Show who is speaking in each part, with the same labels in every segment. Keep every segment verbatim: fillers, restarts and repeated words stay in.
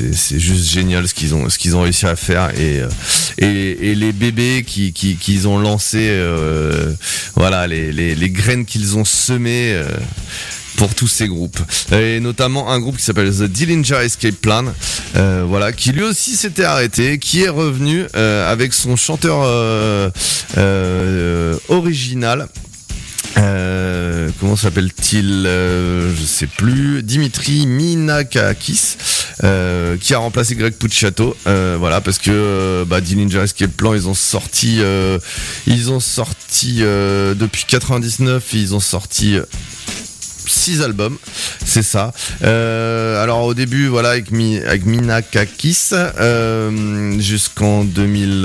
Speaker 1: c'est, c'est juste génial ce qu'ils ont, ce qu'ils ont réussi à faire et et, et les bébés qui, qui qu'ils ont lancé, euh, voilà, les, les les graines qu'ils ont semées. Euh, pour tous ces groupes et notamment un groupe qui s'appelle The Dillinger Escape Plan, euh, voilà, qui lui aussi s'était arrêté, qui est revenu euh, avec son chanteur euh, euh, original. Euh, comment s'appelle-t-il euh, je sais plus, Dimitri Minakakis, euh, qui a remplacé Greg Puciato, euh, voilà, parce que euh, bah, Dillinger Escape Plan, ils ont sorti euh, ils ont sorti euh, depuis quatre-vingt-dix-neuf, ils ont sorti six albums, c'est ça. Euh, alors au début, voilà, avec, Mi, avec Minakakis, euh, jusqu'en deux mille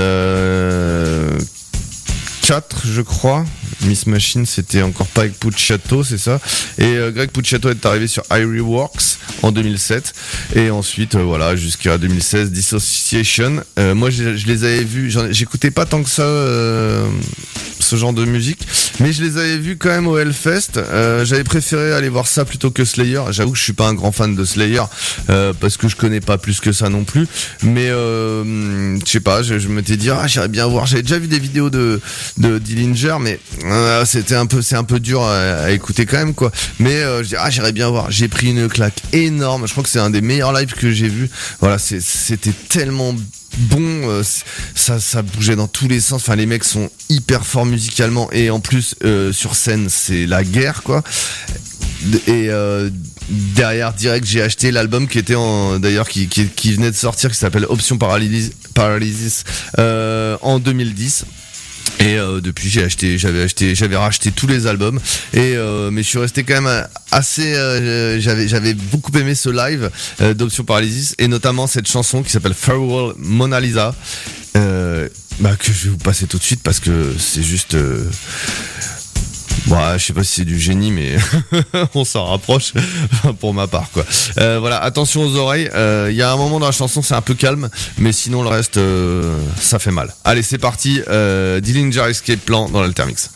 Speaker 1: quatre, je crois. Miss Machine, c'était encore pas avec Puciato, c'est ça. Et euh, Greg Puciato est arrivé sur Irie Works en deux mille sept. Et ensuite, euh, voilà, jusqu'à deux mille seize, Dissociation. Euh, moi, je, je les avais vus, j'écoutais pas tant que ça euh, ce genre de musique, mais je les avais vus quand même au Hellfest. Euh, j'avais préféré aller voir ça plutôt que Slayer. J'avoue que je suis pas un grand fan de Slayer, euh, parce que je connais pas plus que ça non plus. Mais euh, je sais pas, je, je m'étais dit, ah, j'irais bien voir. J'avais déjà vu des vidéos de, de Dillinger, mais euh, c'était un peu, c'est un peu dur à, à écouter quand même, quoi. Mais euh, je dis, ah, j'irais bien voir. J'ai pris une claque énorme. Je crois que c'est un des meilleurs lives que j'ai vu. Voilà, c'est, c'était tellement bon, euh, ça, ça bougeait dans tous les sens. Enfin, les mecs sont hyper forts musicalement et en plus euh, sur scène, c'est la guerre, quoi. Et euh, derrière, direct, j'ai acheté l'album qui était en, d'ailleurs, qui, qui, qui venait de sortir, qui s'appelle Option Paralysis, Paralysis euh, en deux mille dix. Et euh, depuis j'ai acheté, j'avais acheté, j'avais racheté tous les albums. Et euh, mais je suis resté quand même assez, euh, j'avais, j'avais beaucoup aimé ce live euh, d'Option Paralysis et notamment cette chanson qui s'appelle Farewell Mona Lisa, euh, bah que je vais vous passer tout de suite parce que c'est juste. Euh, Bon, je sais pas si c'est du génie, mais on s'en rapproche pour ma part, quoi. Euh, voilà, attention aux oreilles. Il euh, y a un moment dans la chanson, c'est un peu calme, mais sinon le reste, euh, ça fait mal. Allez, c'est parti. Euh, Dillinger Escape Plan dans l'Altermix.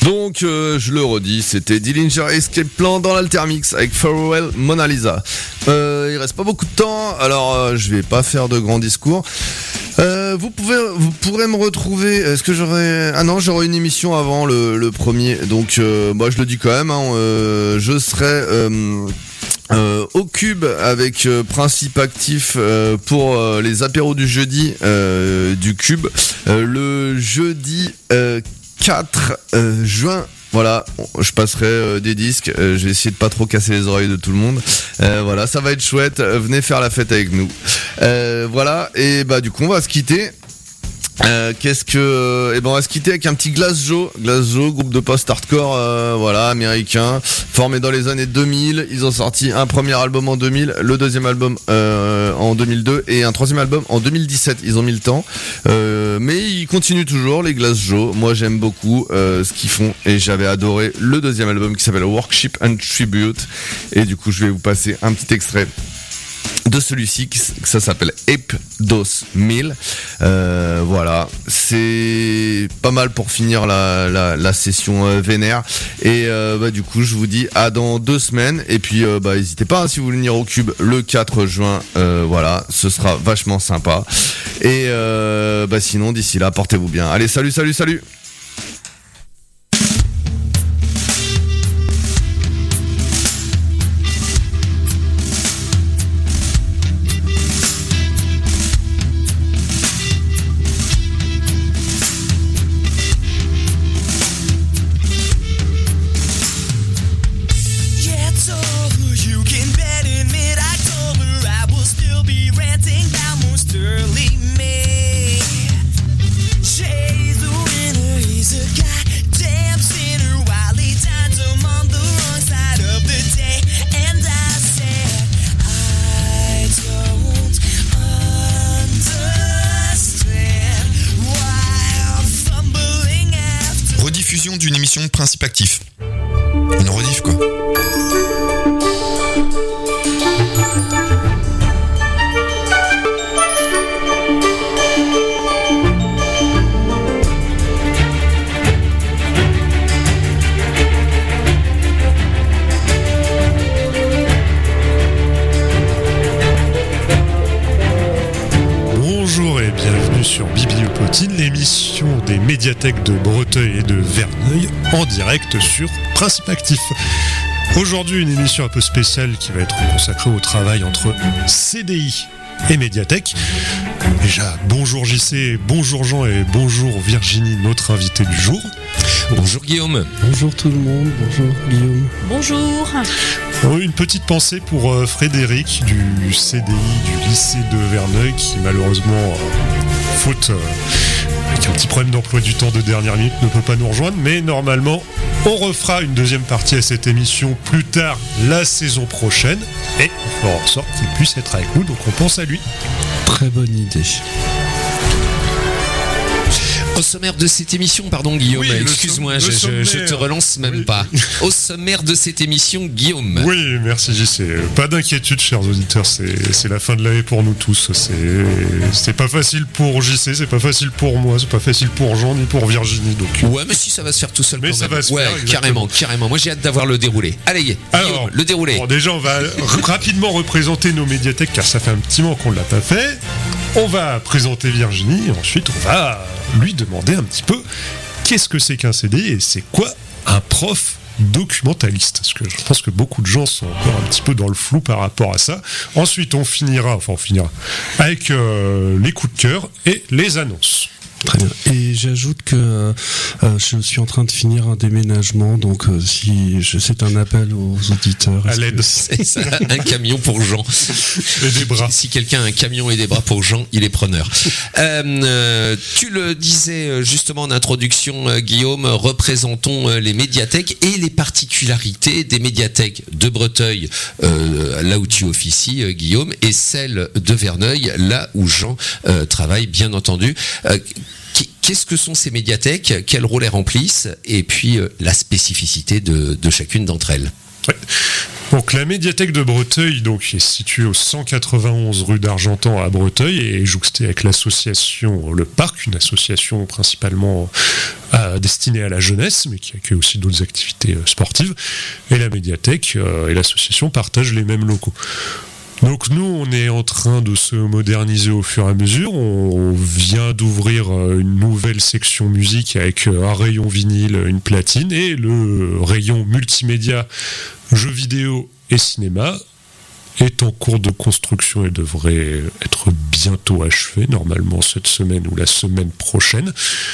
Speaker 1: Donc euh, je le redis, c'était Dillinger Escape Plan dans l'Altermix avec Farewell Mona Lisa. Euh, il reste pas beaucoup de temps, alors euh, je vais pas faire de grands discours. Euh, vous pouvez, vous pourrez me retrouver. Est-ce que j'aurai Ah non, j'aurai une émission avant le, le premier. Donc, euh, moi, je le dis quand même. Hein, euh, je serai euh, euh, au Cube avec euh, Principe Actif euh, pour euh, les apéros du jeudi euh, du Cube. Euh, le jeudi euh, quatre juin. Voilà, je passerai euh, des disques, euh, je vais essayer de pas trop casser les oreilles de tout le monde. Euh, voilà, ça va être chouette, venez faire la fête avec nous. Euh, voilà, et bah du coup on va se quitter. Euh, qu'est-ce que eh ben on va se quitter avec un petit Glassjaw, Glassjaw, groupe de post-hardcore, euh, voilà, américain, formé dans les années deux mille. Ils ont sorti un premier album en deux mille, le deuxième album euh, en deux mille deux et un troisième album en deux mille dix-sept. Ils ont mis le temps, euh, mais ils continuent toujours, les Glassjaw. Moi j'aime beaucoup euh, ce qu'ils font et j'avais adoré le deuxième album qui s'appelle Worship and Tribute. Et du coup je vais vous passer un petit extrait de celui-ci, ça s'appelle Ape Dos Mille. Euh, voilà, c'est pas mal pour finir la, la, la session euh, vénère. Et euh, bah, du coup, je vous dis à dans deux semaines. Et puis, euh, bah, n'hésitez pas, hein, si vous voulez venir au Cube le quatre juin, euh, voilà, ce sera vachement sympa. Et euh, bah, sinon, d'ici là, portez-vous bien. Allez, salut, salut, salut!
Speaker 2: D'une émission Principe Actif. Une rediff quoi.
Speaker 3: Bonjour et bienvenue sur Bibliopotine, l'émission des médiathèques de Breteuil et de Verneuil en direct sur Principe Actif. Aujourd'hui, une émission un peu spéciale qui va être consacrée au travail entre C D I et médiathèque. Déjà, bonjour J C, bonjour Jean et bonjour Virginie, notre invitée du jour.
Speaker 4: Bonjour Guillaume.
Speaker 5: Bonjour tout le monde, bonjour Guillaume.
Speaker 6: Bonjour.
Speaker 3: Une petite pensée pour euh, Frédéric du C D I du lycée de Verneuil qui malheureusement, euh, faute euh, avec un petit problème d'emploi du temps de dernière minute, ne peut pas nous rejoindre, mais normalement on refera une deuxième partie à cette émission plus tard la saison prochaine et on fera en sorte qu'il puisse être avec nous, donc on pense à lui.
Speaker 5: Très bonne idée.
Speaker 4: Au sommaire de cette émission, pardon Guillaume,
Speaker 3: oui,
Speaker 4: excuse-moi,
Speaker 3: som-
Speaker 4: je, je, je te relance même
Speaker 3: oui.
Speaker 4: pas. Au sommaire de cette émission, Guillaume.
Speaker 3: Oui, merci J C. Pas d'inquiétude, chers auditeurs, c'est, c'est la fin de l'année pour nous tous. C'est, c'est pas facile pour J C, c'est pas facile pour moi, c'est pas facile pour Jean ni pour Virginie. Donc.
Speaker 4: Ouais, mais si ça va se faire tout seul.
Speaker 3: Mais
Speaker 4: quand
Speaker 3: ça
Speaker 4: même.
Speaker 3: va se
Speaker 4: ouais,
Speaker 3: faire. Exactement.
Speaker 4: carrément, carrément. Moi j'ai hâte d'avoir le déroulé. Allez, Guillaume,
Speaker 3: Alors,
Speaker 4: le déroulé.
Speaker 3: Bon, déjà, on va r- rapidement représenter nos médiathèques car ça fait un petit moment qu'on ne l'a pas fait. On va présenter Virginie, et ensuite on va lui demander un petit peu qu'est-ce que c'est qu'un C D I et c'est quoi un prof documentaliste, parce que je pense que beaucoup de gens sont encore un petit peu dans le flou par rapport à ça. Ensuite on finira, enfin on finira avec euh, les coups de cœur et les annonces.
Speaker 5: Très bien. Et j'ajoute que euh, je suis en train de finir un déménagement, donc euh, si je, c'est un appel aux auditeurs.
Speaker 3: À l'aide.
Speaker 4: C'est ça, un camion pour Jean.
Speaker 3: Et des bras.
Speaker 4: Si quelqu'un a un camion et des bras pour Jean, il est preneur. Euh, euh, tu le disais justement en introduction, euh, Guillaume, représentons euh, les médiathèques et les particularités des médiathèques de Breteuil, euh, là où tu officies, euh, Guillaume, et celles de Verneuil, là où Jean euh, travaille, bien entendu. Euh, Qu'est-ce que sont ces médiathèques? Quel rôle elles remplissent? Et puis euh, la spécificité de, de chacune d'entre elles.
Speaker 3: Ouais. Donc la médiathèque de Breteuil, donc, est située au cent quatre-vingt-onze rue d'Argentan à Breteuil et est jouxtée avec l'association Le Parc, une association principalement euh, destinée à la jeunesse, mais qui accueille aussi d'autres activités euh, sportives. Et la médiathèque euh, et l'association partagent les mêmes locaux. Donc nous, on est en train de se moderniser au fur et à mesure. On vient d'ouvrir une nouvelle section musique avec un rayon vinyle, une platine, et le rayon multimédia, jeux vidéo et cinéma est en cours de construction et devrait être bientôt achevé, normalement cette semaine ou la semaine prochaine.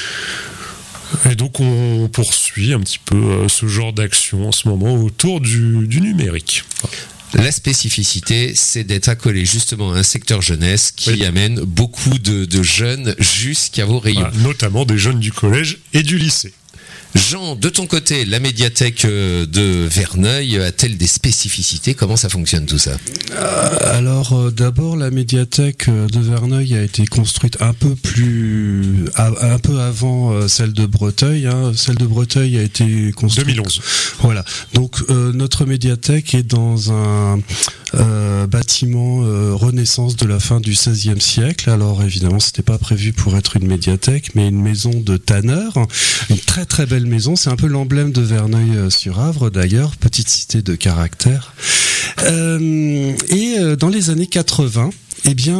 Speaker 3: Et donc on poursuit un petit peu ce genre d'action en ce moment autour du, du numérique.
Speaker 4: La spécificité, c'est d'être accolé justement à un secteur jeunesse qui oui. amène beaucoup de, de jeunes jusqu'à vos rayons.
Speaker 3: Voilà, notamment des jeunes du collège et du lycée.
Speaker 4: Jean, de ton côté, la médiathèque de Verneuil a-t-elle des spécificités ? Comment ça fonctionne tout ça ?
Speaker 5: euh, Alors euh, d'abord, la médiathèque de Verneuil a été construite un peu plus, à, un peu avant euh, celle de Breteuil. Hein. Celle de Breteuil a été construite
Speaker 3: deux mille onze.
Speaker 5: Voilà. Donc euh, notre médiathèque est dans un euh, bâtiment euh, Renaissance de la fin du seizième siècle. Alors évidemment, c'était pas prévu pour être une médiathèque, mais une maison de tanneur, une très très belle maison, c'est un peu l'emblème de Verneuil-sur-Avre d'ailleurs, petite cité de caractère. Euh, et euh, dans les années quatre-vingts, eh bien,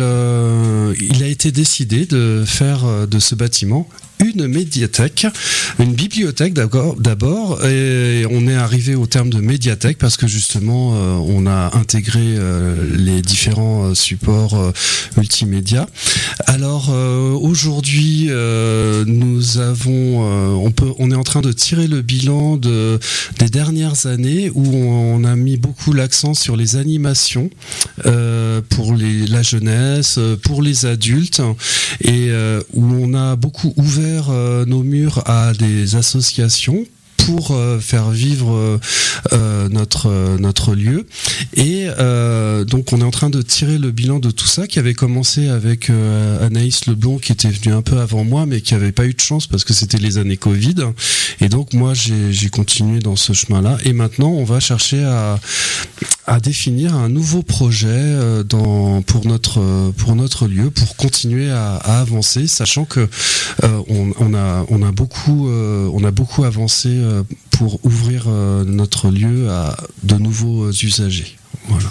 Speaker 5: euh, le, il a été décidé de faire euh, de ce bâtiment une médiathèque, une bibliothèque d'abord, d'abord, et on est arrivé au terme de médiathèque parce que justement euh, on a intégré euh, les différents euh, supports euh, multimédia. Alors euh, aujourd'hui euh, nous avons, euh, on peut, on est en train de tirer le bilan de des dernières années où on, on a mis beaucoup l'accent sur les animations euh, pour les, la jeunesse, pour les adultes, et euh, où on a beaucoup ouvert nos murs à des associations pour euh, faire vivre euh, notre euh, notre lieu, et euh, donc on est en train de tirer le bilan de tout ça, qui avait commencé avec euh, Anaïs Leblond, qui était venue un peu avant moi mais qui avait pas eu de chance parce que c'était les années Covid, et donc moi j'ai j'ai continué dans ce chemin-là, et maintenant on va chercher à à définir un nouveau projet euh, dans pour notre pour notre lieu, pour continuer à, à avancer, sachant que euh, on, on a on a beaucoup euh, on a beaucoup avancé euh, pour ouvrir euh, notre lieu à de nouveaux usagers. Voilà.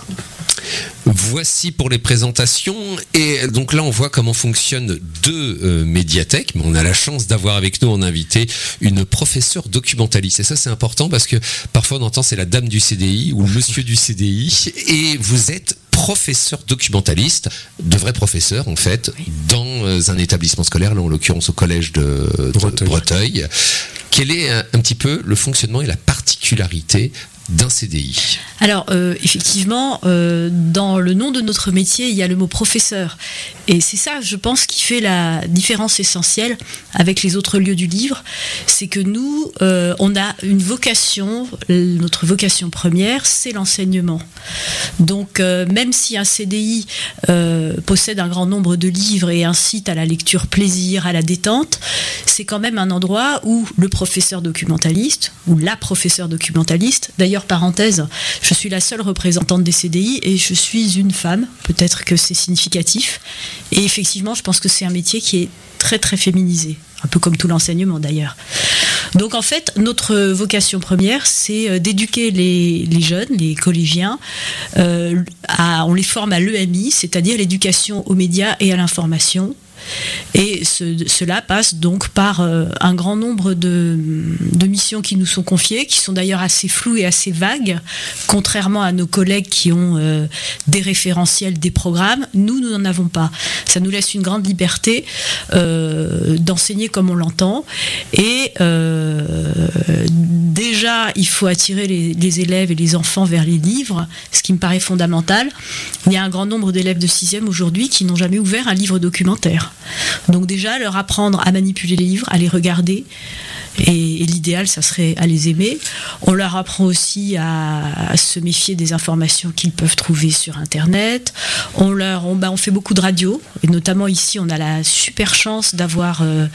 Speaker 4: Voici pour les présentations, et donc là on voit comment fonctionnent deux euh, médiathèques, mais on a la chance d'avoir avec nous en invité une professeure documentaliste, et ça c'est important parce que parfois on entend c'est la dame du C D I ou le monsieur du C D I, et vous êtes professeur documentaliste, de vrai professeur en fait, dans un établissement scolaire, là en l'occurrence au collège de, de Breteuil. Breteuil. Quel est un, un petit peu le fonctionnement et la particularité d'un C D I?
Speaker 6: Alors euh, effectivement, euh, dans le nom de notre métier, il y a le mot professeur, et c'est ça, je pense, qui fait la différence essentielle avec les autres lieux du livre. C'est que nous, euh, on a une vocation, notre vocation première, c'est l'enseignement. Donc euh, même si un C D I euh, possède un grand nombre de livres et incite à la lecture plaisir, à la détente, c'est quand même un endroit où le professeur documentaliste, ou la professeure documentaliste, d'ailleurs parenthèse, je suis la seule représentante des C D I et je suis une femme, peut-être que c'est significatif, et effectivement je pense que c'est un métier qui est très très féminisé, un peu comme tout l'enseignement d'ailleurs. Donc en fait notre vocation première, c'est d'éduquer les, les jeunes, les collégiens, euh, à, on les forme à l'E M I, c'est-à-dire l'éducation aux médias et à l'information. Et ce, cela passe donc par euh, un grand nombre de, de missions qui nous sont confiées, qui sont d'ailleurs assez floues et assez vagues, contrairement à nos collègues qui ont euh, des référentiels, des programmes. Nous, nous n'en avons pas. Ça nous laisse une grande liberté euh, d'enseigner comme on l'entend. Et euh, déjà, il faut attirer les, les élèves et les enfants vers les livres, ce qui me paraît fondamental. Il y a un grand nombre d'élèves de sixième aujourd'hui qui n'ont jamais ouvert un livre documentaire. Donc déjà, leur apprendre à manipuler les livres, à les regarder, Et, et l'idéal, ça serait à les aimer. On leur apprend aussi à, à se méfier des informations qu'ils peuvent trouver sur Internet. On, leur, on, bah, on fait beaucoup de radio, et notamment ici, on a la super chance d'avoir euh,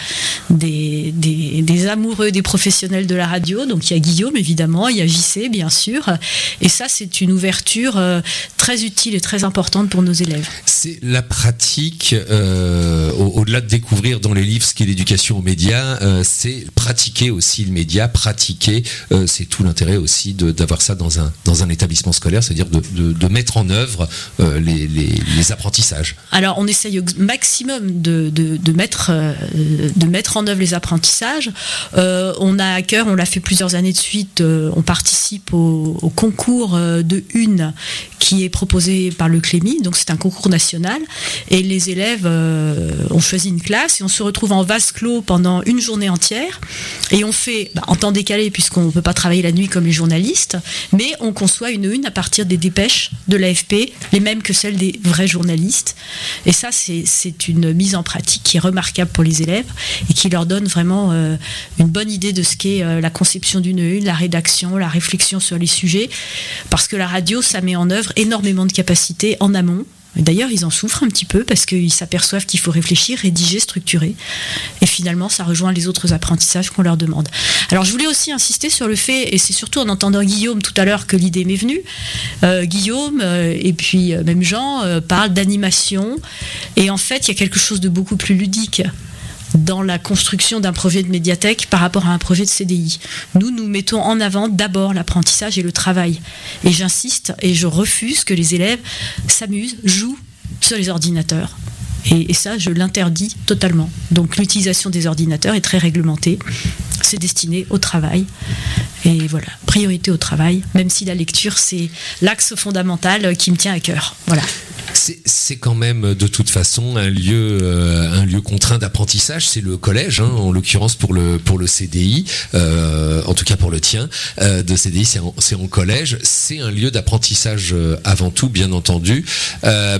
Speaker 6: des, des, des amoureux, des professionnels de la radio. Donc il y a Guillaume, évidemment, il y a J C, bien sûr. Et ça, c'est une ouverture euh, très utile et très importante pour nos élèves.
Speaker 4: C'est la pratique, euh, au- au-delà de découvrir dans les livres ce qu'est l'éducation aux médias, euh, c'est pratiquer aussi le média, pratiquer, euh, c'est tout l'intérêt aussi de, d'avoir ça dans un, dans un établissement scolaire, c'est-à-dire de, de, de mettre en œuvre euh, les, les, les apprentissages.
Speaker 6: Alors, on essaye au maximum de, de, de, mettre, euh, de mettre en œuvre les apprentissages. Euh, on a à cœur, on l'a fait plusieurs années de suite, euh, on participe au, au concours euh, de une qui est proposé par le Clémy, donc c'est un concours national, et les élèves euh, ont choisi une classe et on se retrouve en vase clos pendant une journée entière, et on fait, bah, en temps décalé puisqu'on ne peut pas travailler la nuit comme les journalistes, mais on conçoit une une à partir des dépêches de l'A F P, les mêmes que celles des vrais journalistes, et ça c'est, c'est une mise en pratique qui est remarquable pour les élèves et qui leur donne vraiment euh, une bonne idée de ce qu'est euh, la conception d'une une, la rédaction, la réflexion sur les sujets, parce que la radio, ça met en œuvre énormément de capacités en amont. Et d'ailleurs, ils en souffrent un petit peu parce qu'ils s'aperçoivent qu'il faut réfléchir, rédiger, structurer. Et finalement, ça rejoint les autres apprentissages qu'on leur demande. Alors, je voulais aussi insister sur le fait, et c'est surtout en entendant Guillaume tout à l'heure que l'idée m'est venue. Euh, Guillaume, euh, et puis euh, même Jean, euh, parlent d'animation. Et en fait, il y a quelque chose de beaucoup plus ludique dans la construction d'un projet de médiathèque par rapport à un projet de C D I. Nous, nous mettons en avant d'abord l'apprentissage et le travail. Et j'insiste et je refuse que les élèves s'amusent, jouent sur les ordinateurs. Et, et ça, je l'interdis totalement. Donc l'utilisation des ordinateurs est très réglementée. C'est destiné au travail. Et voilà, priorité au travail, même si la lecture, c'est l'axe fondamental qui me tient à cœur. Voilà.
Speaker 4: C'est, c'est quand même de toute façon un lieu, euh, un lieu contraint d'apprentissage. C'est le collège, hein, en l'occurrence pour le pour le C D I, euh, en tout cas pour le tien euh, de C D I, c'est en, c'est en collège. C'est un lieu d'apprentissage euh, avant tout, bien entendu. Euh,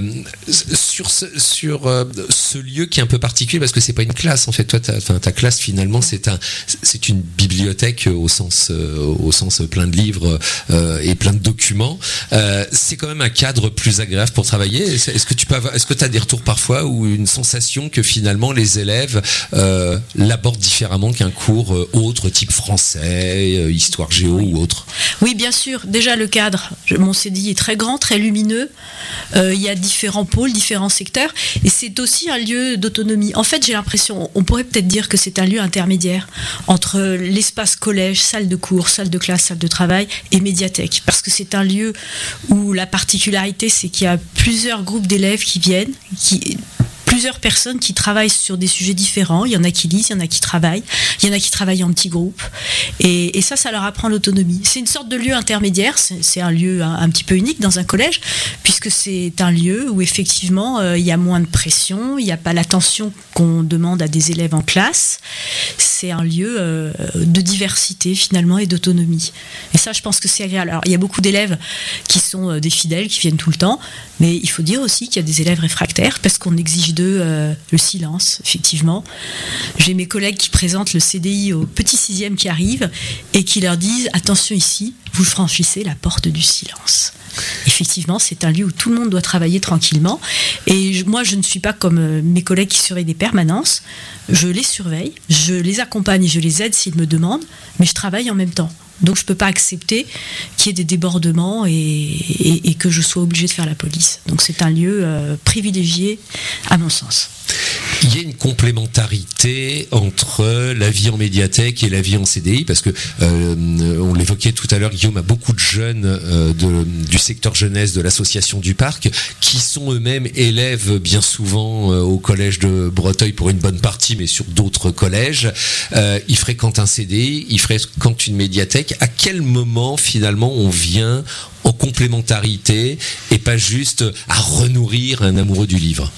Speaker 4: sur ce, sur euh, ce lieu qui est un peu particulier parce que c'est pas une classe en fait. Toi, ta, enfin, ta classe finalement, c'est un, c'est une bibliothèque au sens, euh, au sens plein de livres euh, et plein de documents. Euh, c'est quand même un cadre plus agréable pour travailler. Est-ce que tu peux avoir, est-ce que tu as des retours parfois ou une sensation que finalement les élèves euh, l'abordent différemment qu'un cours euh, autre, type français, euh, histoire géo
Speaker 6: oui.
Speaker 4: ou autre?
Speaker 6: Oui, bien sûr. Déjà, le cadre, je, mon C D I est très grand, très lumineux. Euh, il y a différents pôles, différents secteurs. Et c'est aussi un lieu d'autonomie. En fait, j'ai l'impression, on pourrait peut-être dire que c'est un lieu intermédiaire entre l'espace collège, salle de cours, salle de classe, salle de travail et médiathèque. Parce que c'est un lieu où la particularité, c'est qu'il y a plusieurs groupes d'élèves qui viennent, qui... plusieurs personnes qui travaillent sur des sujets différents. Il y en a qui lisent, il y en a qui travaillent, il y en a qui travaillent en petits groupes. Et, et ça, ça leur apprend l'autonomie. C'est une sorte de lieu intermédiaire. C'est, c'est un lieu un, un petit peu unique dans un collège, puisque c'est un lieu où effectivement euh, il y a moins de pression, il n'y a pas l'attention qu'on demande à des élèves en classe. C'est un lieu euh, de diversité finalement et d'autonomie. Et ça, je pense que c'est agréable. Alors, il y a beaucoup d'élèves qui sont euh, des fidèles, qui viennent tout le temps, mais il faut dire aussi qu'il y a des élèves réfractaires parce qu'on exige d'eux euh, le silence, effectivement. J'ai mes collègues qui présentent le C D I aux petits sixièmes qui arrivent et qui leur disent « Attention ici, vous franchissez la porte du silence ». Effectivement, c'est un lieu où tout le monde doit travailler tranquillement. Et je, moi, je ne suis pas comme euh, mes collègues qui surveillent des permanences. Je les surveille, je les accompagne, je les aide s'ils me demandent, mais je travaille en même temps. Donc je ne peux pas accepter qu'il y ait des débordements et, et, et que je sois obligée de faire la police. Donc c'est un lieu euh, privilégié à mon sens.
Speaker 4: Il y a une complémentarité entre la vie en médiathèque et la vie en C D I parce que euh, on l'évoquait tout à l'heure, Guillaume a beaucoup de jeunes euh, de, du secteur jeunesse de l'association du parc qui sont eux-mêmes élèves bien souvent euh, au collège de Breteuil pour une bonne partie, mais sur d'autres collèges. Euh, ils fréquentent un C D I, ils fréquentent une médiathèque. À quel moment finalement on vient en complémentarité et pas juste à renourrir un amoureux du livre?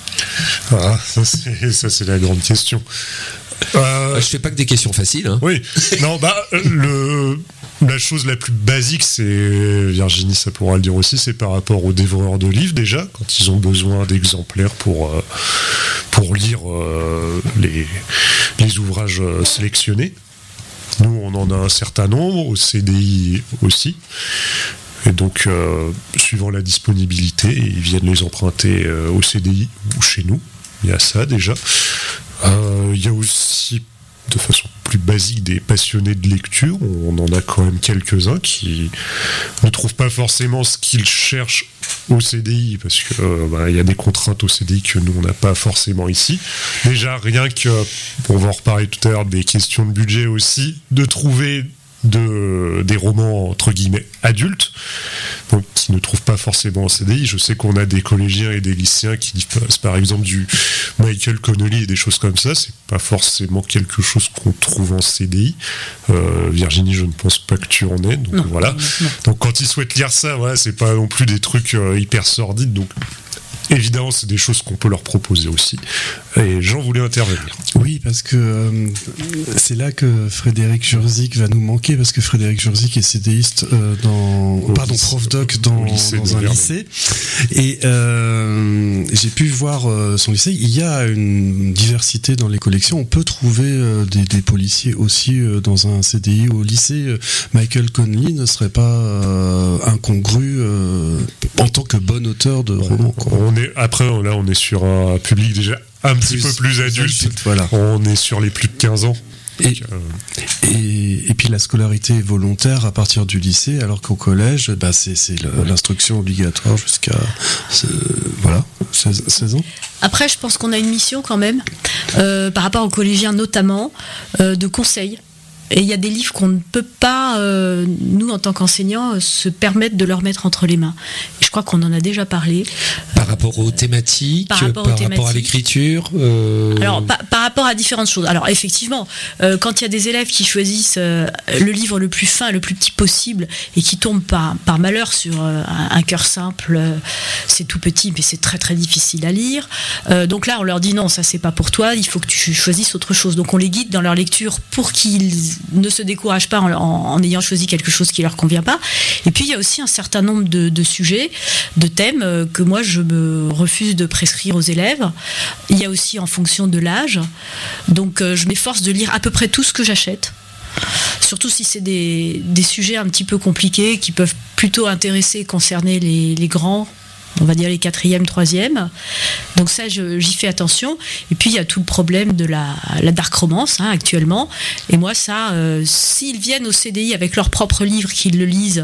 Speaker 3: Ah, ça c'est, ça c'est la grande question. Euh,
Speaker 4: Je fais pas que des questions faciles. Hein.
Speaker 3: Oui, non, bah, le, la chose la plus basique, c'est, Virginie, ça pourra le dire aussi, c'est par rapport aux dévoreurs de livres déjà, quand ils ont besoin d'exemplaires pour, euh, pour lire euh, les, les ouvrages sélectionnés. Nous, on en a un certain nombre, au C D I aussi. Et donc, euh, suivant la disponibilité, ils viennent les emprunter euh, au C D I ou chez nous. Il y a ça déjà. Euh, il y a aussi, de façon plus basique, des passionnés de lecture. On en a quand même quelques-uns qui ne trouvent pas forcément ce qu'ils cherchent au C D I, parce que euh, bah, y a des contraintes au C D I que nous, on n'a pas forcément ici. Déjà, rien que, on va en reparler tout à l'heure, des questions de budget aussi, de trouver de, des romans entre guillemets adultes, donc qui ne trouvent pas forcément en C D I. Je sais qu'on a des collégiens et des lycéens qui lisent par exemple du Michael Connelly et des choses comme ça. C'est pas forcément quelque chose qu'on trouve en C D I. Euh, Virginie, je ne pense pas que tu en aies, donc
Speaker 6: non,
Speaker 3: voilà.
Speaker 6: non.
Speaker 3: Donc quand ils souhaitent lire ça, voilà, c'est pas non plus des trucs euh, hyper sordides, donc évidemment, c'est des choses qu'on peut leur proposer aussi. Et Jean voulait intervenir.
Speaker 5: Oui, parce que euh, c'est là que Frédéric Jurzik va nous manquer, parce que Frédéric Jurzik est CDiste euh, dans,
Speaker 3: au
Speaker 5: pardon,
Speaker 3: lycée,
Speaker 5: prof doc dans,
Speaker 3: lycée
Speaker 5: dans un lycée. Et euh, j'ai pu voir euh, son lycée. Il y a une diversité dans les collections. On peut trouver euh, des, des policiers aussi euh, dans un C D I au lycée. Euh, Michael Connelly ne serait pas euh, incongru euh, en tant que bon auteur de romans. Quoi.
Speaker 3: On est, après, là, on est sur un public déjà un petit
Speaker 5: Plus-
Speaker 3: peu plus
Speaker 5: plus
Speaker 3: adulte.
Speaker 5: adulte, voilà.
Speaker 3: On est sur les plus de quinze ans.
Speaker 5: Et,
Speaker 3: Donc, euh,
Speaker 5: et, et puis la scolarité est volontaire à partir du lycée, alors qu'au collège, bah c'est, c'est le- l'instruction obligatoire jusqu'à c'est- voilà, seize, seize ans.
Speaker 6: Après, je pense qu'on a une mission quand même, euh, par rapport aux collégiens notamment, euh, de conseil. Et il y a des livres qu'on ne peut pas, euh, nous en tant qu'enseignants, euh, se permettre de leur mettre entre les mains. Et je crois qu'on en a déjà parlé.
Speaker 4: Par rapport aux thématiques,
Speaker 6: Par
Speaker 4: par
Speaker 6: rapport
Speaker 4: rapport,
Speaker 6: aux thématiques.
Speaker 4: à l'écriture. euh,
Speaker 6: Alors, par, par rapport à différentes choses. Alors, effectivement, euh, quand il y a des élèves qui choisissent euh, le livre le plus fin, le plus petit possible, et qui tombent par, par malheur sur euh, un, un cœur simple, euh, c'est tout petit, mais c'est très très difficile à lire. Euh, donc là, on leur dit non, ça c'est pas pour toi, il faut que tu choisisses autre chose. Donc on les guide dans leur lecture pour qu'ils ne se découragent pas en, en- en ayant choisi quelque chose qui leur convient pas. Et puis il y a aussi un certain nombre de, de sujets, de thèmes euh, que moi je me refuse de prescrire aux élèves. Il y a aussi en fonction de l'âge. Donc euh, je m'efforce de lire à peu près tout ce que j'achète. Surtout si c'est des, des sujets un petit peu compliqués qui peuvent plutôt intéresser et concerner les, les grands, on va dire les quatrièmes, troisièmes. Donc ça, je- j'y fais attention. Et puis il y a tout le problème de la, la dark romance hein, actuellement. Et moi, ça, euh, s'ils viennent au C D I avec leur propre livre, qu'ils le lisent,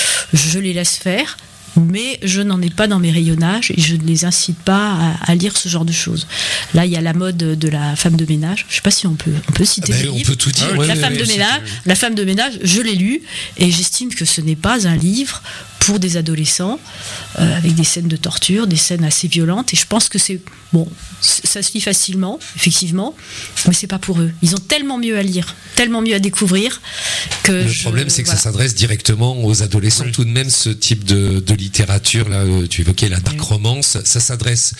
Speaker 6: je les laisse faire. Mais je n'en ai pas dans mes rayonnages et je ne les incite pas à, à lire ce genre de choses. Là, il y a la mode de la femme de ménage. Je ne sais pas si on peut, on peut citer
Speaker 4: ben,
Speaker 6: le
Speaker 4: on
Speaker 6: livre.
Speaker 4: peut tout dire.
Speaker 3: Ah oui,
Speaker 4: ouais,
Speaker 6: La
Speaker 4: ouais,
Speaker 6: femme
Speaker 4: ouais,
Speaker 6: de
Speaker 4: c'est-
Speaker 6: ménage, la femme de ménage, je l'ai lu et j'estime que ce n'est pas un livre pour des adolescents euh, avec des scènes de torture, des scènes assez violentes. Et je pense que c'est bon, c- ça se lit facilement, effectivement, mais c'est pas pour eux. Ils ont tellement mieux à lire, tellement mieux à découvrir que.
Speaker 4: Le
Speaker 6: je-
Speaker 4: problème, c'est que
Speaker 6: voilà.
Speaker 4: ça s'adresse directement aux adolescents.
Speaker 3: Oui.
Speaker 4: Tout de même, ce type de, de littérature, là, euh, tu évoquais la dark
Speaker 6: Oui.
Speaker 4: romance, ça s'adresse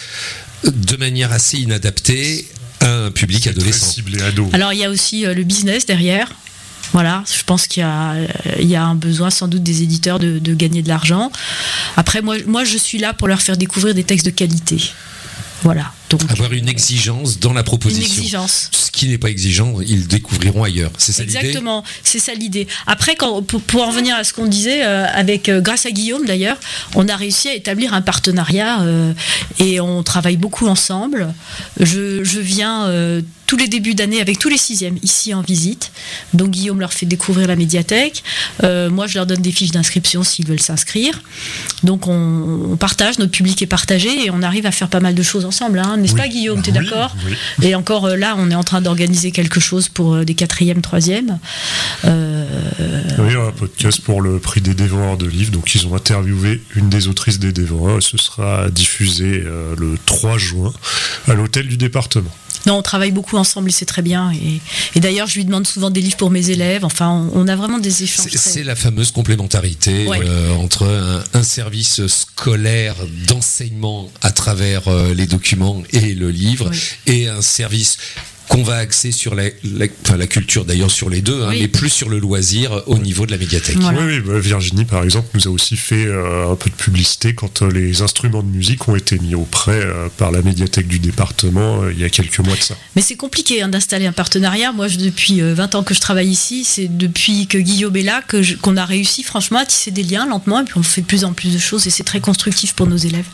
Speaker 4: de manière assez inadaptée à un public
Speaker 3: c'est très
Speaker 4: adolescent.
Speaker 3: ciblé ado.
Speaker 6: Alors il y a aussi euh, le business derrière. Voilà, je pense qu'il y a, euh, il y a un besoin sans doute des éditeurs de, de gagner de l'argent. Après, moi, moi, je suis là pour leur faire découvrir des textes de qualité. Voilà. Donc,
Speaker 4: Avoir une exigence dans la
Speaker 6: une
Speaker 4: proposition.
Speaker 6: exigence.
Speaker 4: Ce qui n'est pas exigeant, ils le découvriront ailleurs. C'est ça l'idée.
Speaker 6: Exactement, c'est ça l'idée. Après, quand, pour, pour en revenir à ce qu'on disait, euh, avec euh, grâce à Guillaume d'ailleurs, on a réussi à établir un partenariat euh, et on travaille beaucoup ensemble. Je, je viens euh, tous les débuts d'année avec tous les sixièmes ici en visite. Donc Guillaume leur fait découvrir la médiathèque. Euh, moi, je leur donne des fiches d'inscription s'ils veulent s'inscrire. Donc on, on partage, notre public est partagé et on arrive à faire pas mal de choses ensemble, hein, n'est-ce
Speaker 3: Oui.
Speaker 6: pas Guillaume, t'es
Speaker 3: Oui,
Speaker 6: d'accord?
Speaker 3: oui.
Speaker 6: Et encore euh, là, on est en train d'organiser quelque chose pour euh, des quatrièmes, troisièmes. Euh,
Speaker 3: Oui, un podcast pour le prix des dévoreurs de livres. Donc, ils ont interviewé une des autrices des dévoreurs et ce sera diffusé euh, le trois juin à l'hôtel du département.
Speaker 6: non, on travaille beaucoup ensemble et c'est très bien. Et, et d'ailleurs, je lui demande souvent des livres pour mes élèves. Enfin, on, on a vraiment des échanges.
Speaker 4: C'est
Speaker 6: très-
Speaker 4: c'est la fameuse complémentarité
Speaker 6: Ouais.
Speaker 4: euh, entre un, un service scolaire d'enseignement à travers euh, les documents et le livre
Speaker 6: Oui.
Speaker 4: et un service qu'on va axer sur la, la, enfin, la culture d'ailleurs sur les deux, hein,
Speaker 6: Oui.
Speaker 4: mais plus sur le loisir au niveau de la médiathèque.
Speaker 6: Voilà.
Speaker 3: Oui, oui, bah, Virginie, par exemple, nous a aussi fait euh, un peu de publicité quand euh, les instruments de musique ont été mis au prêt euh, par la médiathèque du département euh, il y a quelques mois de ça.
Speaker 6: Mais c'est compliqué hein, d'installer un partenariat. Moi, je, depuis euh, vingt ans que je travaille ici, c'est depuis que Guillaume est là que je- qu'on a réussi franchement à tisser des liens lentement et puis on fait de plus en plus de choses et c'est très constructif pour nos élèves.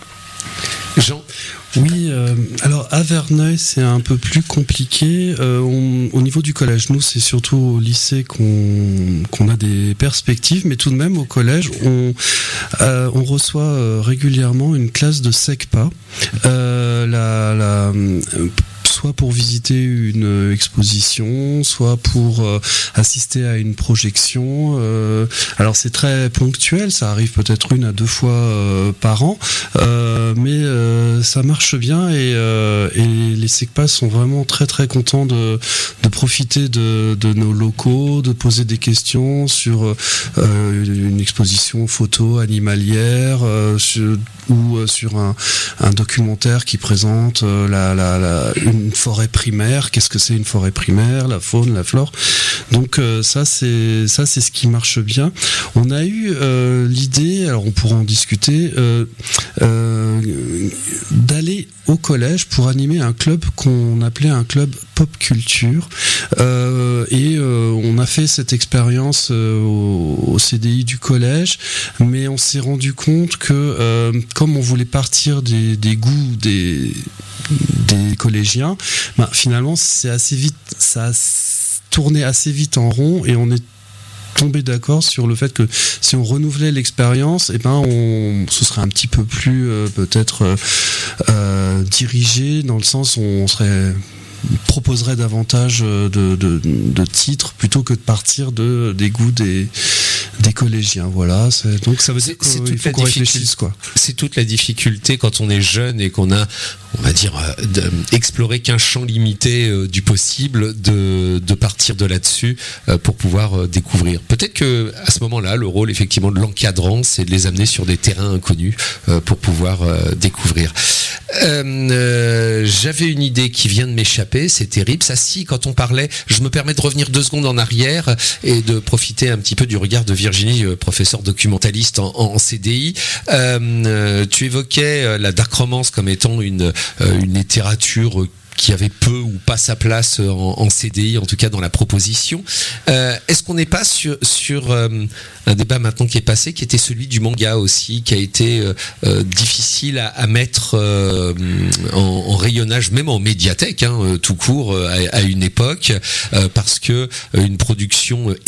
Speaker 4: Jean,
Speaker 5: Oui, euh, alors à Verneuil, c'est un peu plus compliqué. Euh, on- au niveau du collège, nous, c'est surtout au lycée qu'on qu'on a des perspectives, mais tout de même, au collège, on, euh, on reçoit euh, régulièrement une classe de SECPA. Euh, la, la, euh, soit pour visiter une exposition, soit pour euh, assister à une projection. Euh, alors c'est très ponctuel, ça arrive peut-être une à deux fois euh, par an, euh, mais euh, ça marche bien et, euh, et les SECPA sont vraiment très très contents de, de profiter de, de nos locaux, de poser des questions sur euh, une exposition photo animalière euh, sur, ou euh, sur un, un documentaire qui présente euh, la, la, la, une forêt primaire. Qu'est-ce que c'est une forêt primaire, la faune, la flore. Donc euh, ça c'est ça c'est ce qui marche bien. On a eu euh, l'idée, alors on pourra en discuter, euh, euh, d'aller au collège pour animer un club qu'on appelait un club pop culture euh, et euh, on a fait cette expérience euh, au, au C D I du collège, mais on s'est rendu compte que euh, comme on voulait partir des, des goûts des, des collégiens, ben, finalement c'est assez vite, ça a tourné assez vite en rond et on est tombé d'accord sur le fait que si on renouvelait l'expérience, eh ben on, ce serait un petit peu plus euh, peut-être euh, euh, dirigé dans le sens où on serait proposerait davantage de, de, de titres plutôt que de partir de, des goûts des, des collégiens. Voilà. C'est, donc ça veut dire
Speaker 4: C'est- c'est
Speaker 5: qu'il
Speaker 4: toute
Speaker 5: faut
Speaker 4: la
Speaker 5: qu'on
Speaker 4: difficulté.
Speaker 5: réfléchisse, quoi.
Speaker 4: c'est toute la difficulté quand on est jeune et qu'on a, on va dire, euh, de- explorer qu'un champ limité euh, du possible, de, de partir de là-dessus euh, pour pouvoir euh, découvrir. Peut-être que à ce moment-là, le rôle effectivement de l'encadrant, c'est de les amener sur des terrains inconnus euh, pour pouvoir euh, découvrir. Euh, euh, j'avais une idée qui vient de m'échapper, c'est terrible. Ça, si, quand on parlait, je me permets de revenir deux secondes en arrière et de profiter un petit peu du regard de Virginie, euh, professeure documentaliste en, en C D I. Euh, euh, tu évoquais euh, la dark romance comme étant une, euh, une littérature euh, qui avait peu ou pas sa place en, en C D I, en tout cas dans la proposition. Euh, est-ce qu'on n'est pas sur, sur euh, un débat maintenant qui est passé, qui était celui du manga aussi, qui a été euh, euh, difficile à, à mettre euh, en, en rayonnage, même en médiathèque, hein, euh, tout court, euh, à, à une époque, euh, parce que euh, une production